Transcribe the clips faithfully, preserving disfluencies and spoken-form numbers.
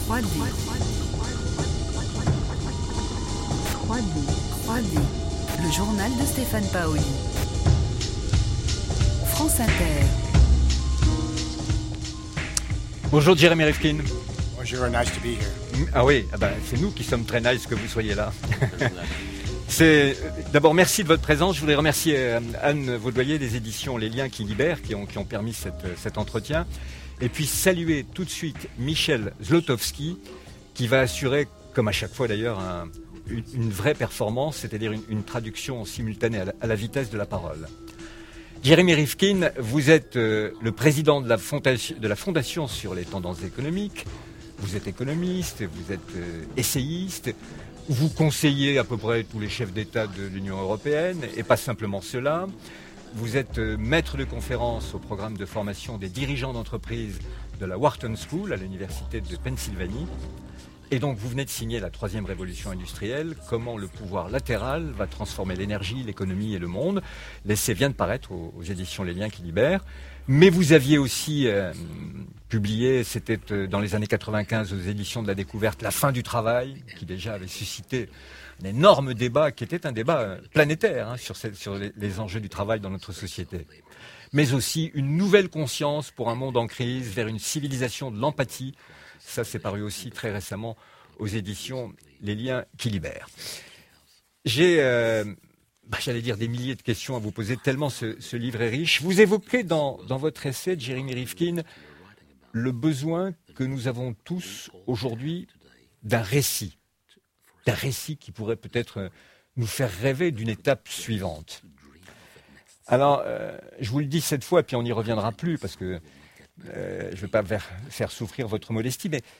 trois D. trois D. trois D. Le journal de Stéphane Paoli. France Inter. Bonjour Jérémy Rifkin. Bonjour, nice to be here. Ah oui, ah ben, c'est nous qui sommes très nice que vous soyez là. C'est, d'abord, merci de votre présence. Je voudrais remercier euh, Anne Vaudoyer des éditions Les Liens qui Libèrent qui ont, qui ont permis cette, cet entretien. Et puis saluer tout de suite Michel Zlotowski qui va assurer, comme à chaque fois d'ailleurs, un, une, une vraie performance, c'est-à-dire une, une traduction simultanée à la, à la vitesse de la parole. Jérémy Rifkin, vous êtes euh, le président de la, fondation, de la Fondation sur les tendances économiques. Vous êtes économiste, vous êtes euh, essayiste. Vous conseillez à peu près tous les chefs d'État de l'Union européenne, et pas simplement cela. Vous êtes euh, maître de conférence au programme de formation des dirigeants d'entreprise de la Wharton School à l'Université de Pennsylvanie. Et donc vous venez de signer la troisième révolution industrielle, comment le pouvoir latéral va transformer l'énergie, l'économie et le monde. L'essai vient de paraître aux, aux éditions Les Liens qui Libèrent. Mais vous aviez aussi euh, publié, c'était euh, dans les années quatre-vingt-quinze aux éditions de la Découverte, La fin du travail, qui déjà avait suscité un énorme débat, qui était un débat euh, planétaire hein, sur, cette, sur les, les enjeux du travail dans notre société. Mais aussi une nouvelle conscience pour un monde en crise, vers une civilisation de l'empathie. Ça, c'est paru aussi très récemment aux éditions Les Liens qui Libèrent. J'ai, euh, bah, j'allais dire, des milliers de questions à vous poser, tellement ce, ce livre est riche. Vous évoquez dans, dans votre essai, Jérémy Rifkin, le besoin que nous avons tous aujourd'hui d'un récit. D'un récit qui pourrait peut-être nous faire rêver d'une étape suivante. Alors, euh, je vous le dis cette fois, puis on n'y reviendra plus, parce que Euh, je ne veux pas faire, faire souffrir votre modestie, mais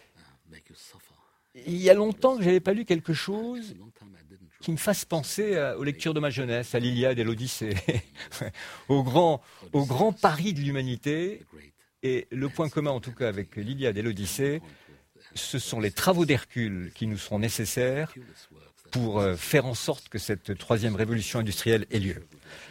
il y a longtemps que je n'avais pas lu quelque chose qui me fasse penser à, aux lectures de ma jeunesse, à l'Iliade et l'Odyssée, au grand, au grand pari de l'humanité. Et le point commun, en tout cas, avec l'Iliade et l'Odyssée, ce sont les travaux d'Hercule qui nous seront nécessaires pour euh, faire en sorte que cette troisième révolution industrielle ait lieu.